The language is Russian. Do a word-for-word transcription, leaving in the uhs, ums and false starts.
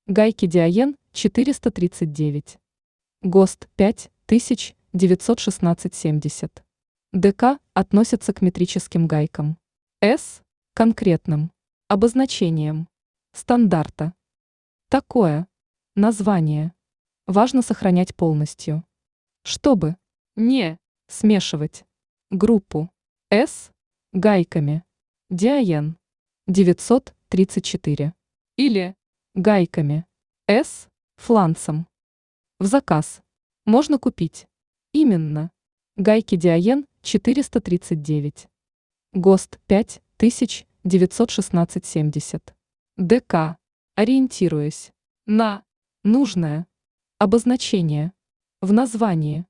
Гайки Диаен четыреста тридцать девять. ГОСТ пять тысяч девятьсот шестнадцать семьдесят. ДК относится к метрическим гайкам. С – конкретным обозначением стандарта. Такое название важно сохранять полностью, чтобы не смешивать группу С гайками Диаен девятьсот тридцать четыре или гайками С фланцем. В заказ можно купить именно гайки Диаен четыреста тридцать девять. ГОСТ пять тысяч девятьсот шестнадцать семьдесят. ДК, ориентируясь на нужное обозначение в названии